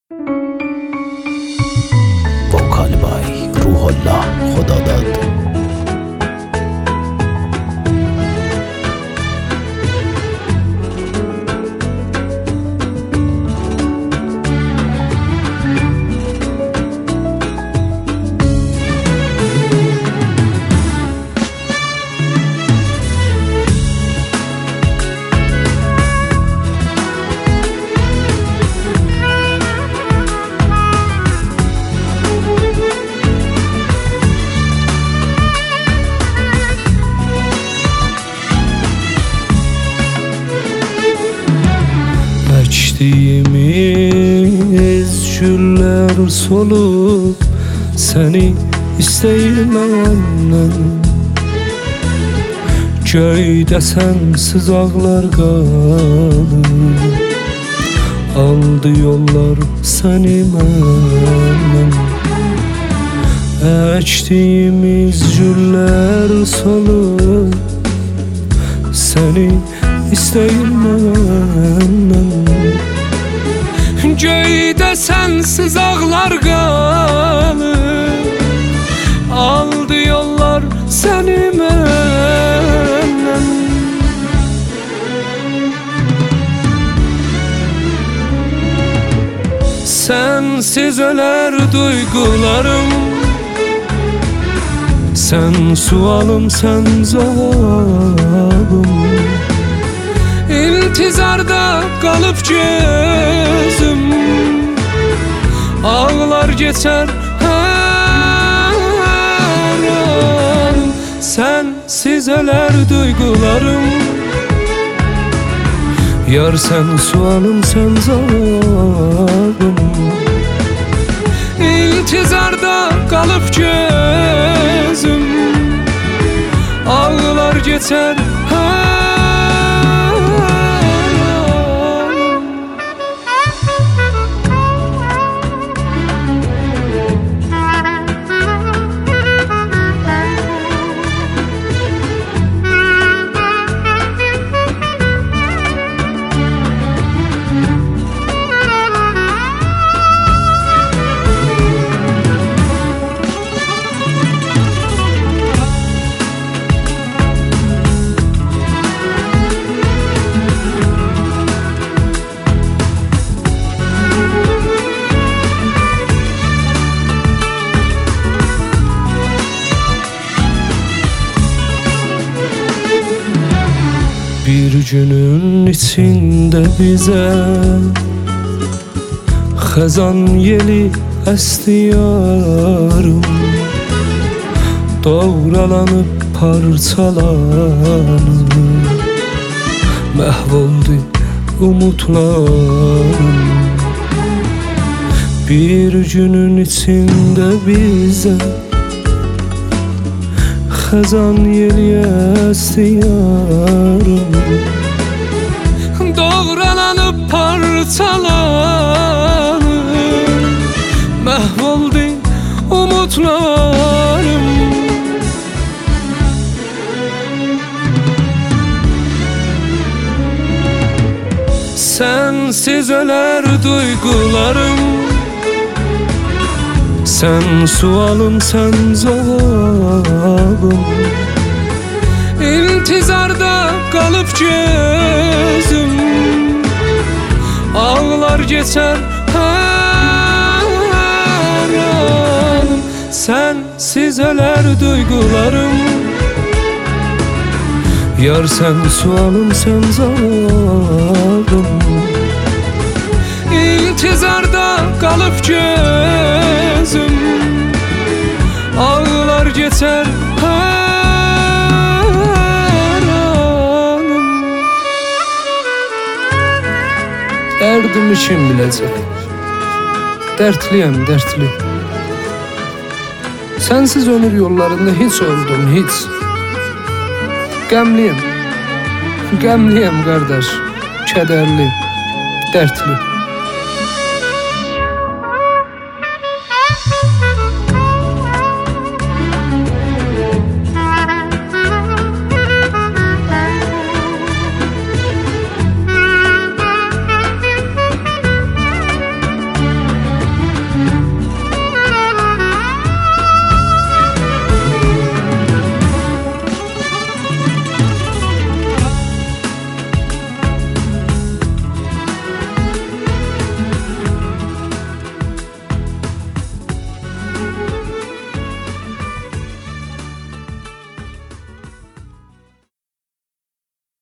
Vokal by Ruhollah Khodadad. Ektiğimiz güller solup seni isteyirmenden, göyde sensiz ağlar qalıb, aldı yollar seni məndən. Ektiğimiz güller solup seni isteyirmenden, göyde sensiz ağlar qalıb, aldı yollar səni məndən. Sensiz ölər duygularım, sen sualım, sen cavabım. İntizarda kalıp gözüm, ağlar geçer her an. Sensiz öler duygularım, yar sen sualım, sen cevabım. İntizarda kalıp gözüm, ağlar geçer her an. Bir günün içinde bize xəzan yeli əsti yarım, doğralanıp parçalanıp məhv oldu umutlarım. Bir günün içinde bize xəzan yeli əsti yarım, doğralanıp parçalanıp məhv oldu umutlarım. Sensiz öler duygularım, sen sualım, sen cevabım. İntizarda kalıp gözüm, ağlar geçer her an. Sensiz öler duygularım, yar sen sualım, sen cevabım. İntizarda kalıp gözüm, ağlar geçer her anım. Derdimi kim bilecek? Dertliyim, dertli. Sensiz ömür yollarında hiç oldum, hiç. Qəmliyim, qəmliyim qardaş, kədərli, dərdli.